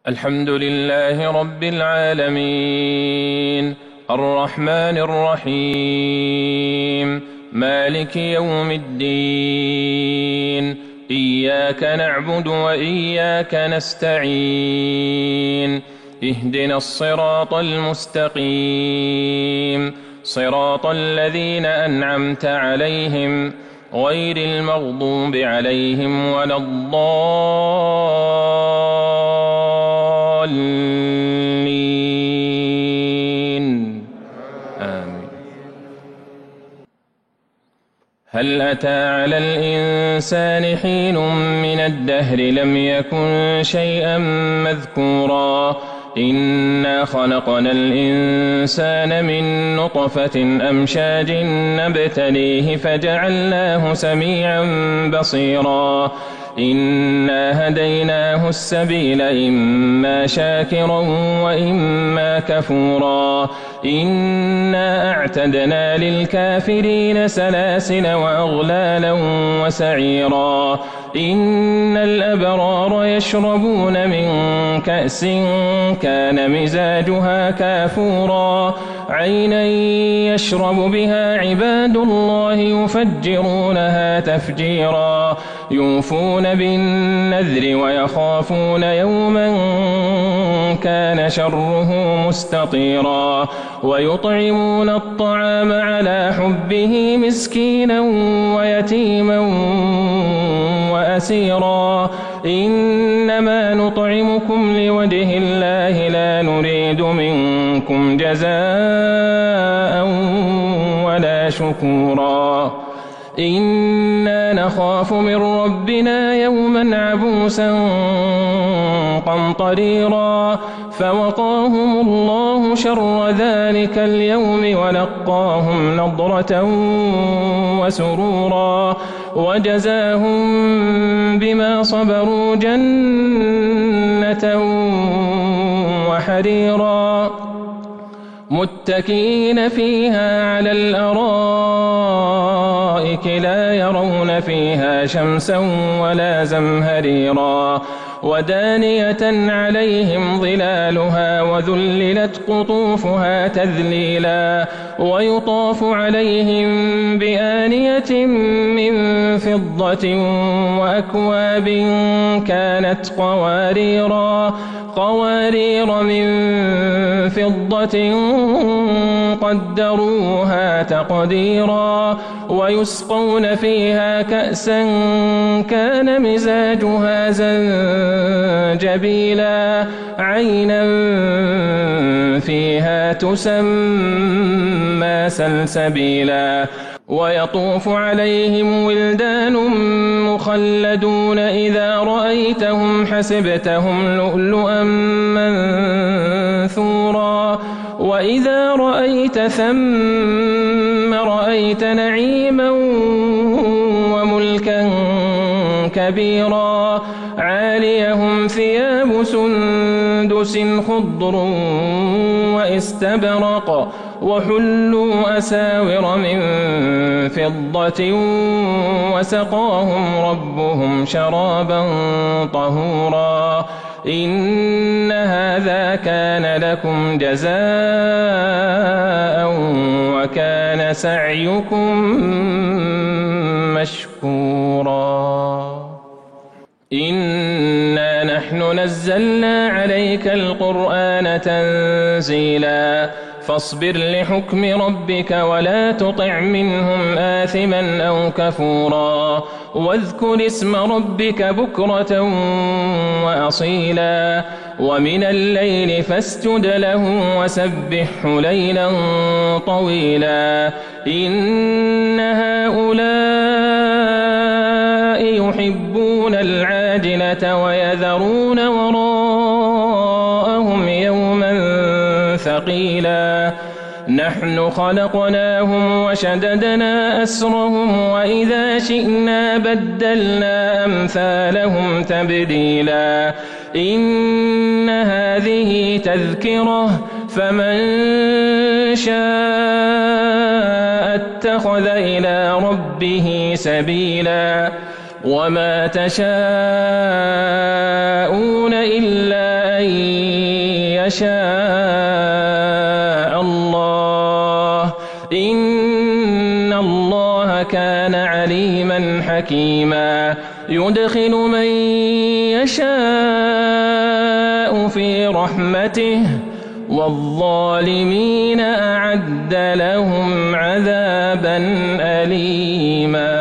الحمد لله رب العالمين الرحمن الرحيم مالك يوم الدين إياك نعبد وإياك نستعين اهدنا الصراط المستقيم صراط الذين أنعمت عليهم غير المغضوب عليهم ولا الضالين آمين. هل أتى على الإنسان حين من الدهر لم يكن شيئا مذكورا إنا خلقنا الإنسان من نطفة أمشاج نبتليه فجعلناه سميعا بصيرا إنا هديناه السبيل إما شاكرا وإما كفورا إنا أعتدنا للكافرين سلاسل وأغلالا وسعيرا إن الأبرار يشربون من كأس كان مزاجها كافورا عينا يشرب بها عباد الله يفجرونها تفجيرا يوفون بالنذر ويخافون يوما كان شره مستطيرا ويطعمون الطعام على حبه مسكينا ويتيما وأسيرا إنما نطعمكم لوجه الله لا نريد منكم جزاء ولا شكورا إنا نخاف من ربنا يوما عبوسا قمطريرا فوقاهم الله شر ذلك اليوم ولقاهم نضرة وسرورا وجزاهم بما صبروا جنة وحريرا متكئين فيها على الأرائك لا يرون فيها شمسا ولا زمهريرا ودانية عليهم ظلالها وذللت قطوفها تذليلا ويطاف عليهم بآنية من فضة وأكواب كانت قوارير من فضة قدروها تقديرا ويسقون فيها كأسا كان مزاجها زنجبيلا عينا فيها تسمى سلسبيلا ويطوف عليهم ولدان مخلدون إذا رأيتهم حسبتهم لؤلؤا منثورا وإذا رأيت ثم رأيت نعيما وملكا كبيرا عاليهم ثياب سندس خضر واستبرق وحلوا أساور من فضة وسقاهم ربهم شرابا طهورا إن هذا كان لكم جزاء وكان سعيكم مشكورا إنا نحن نزلنا عليك القرآن تنزيلا فاصبر لحكم ربك ولا تطع منهم آثما أو كفورا واذكر اسم ربك بكرة وأصيلا ومن الليل فاسجد له وسبحه ليلا طويلا إن هؤلاء يحبون العاجلة ويذرون وراءهم يوما ثقيلا نحن خلقناهم وشددنا أسرهم وإذا شئنا بدلنا أمثالهم تبديلا إن هذه تذكرة فمن شاء اتخذ إلى ربه سبيلا وما تشاءون إلا أن يشاء الله إن الله كان عليما حكيما يدخل من يشاء في رحمته والظالمين أعد لهم عذابا أليما.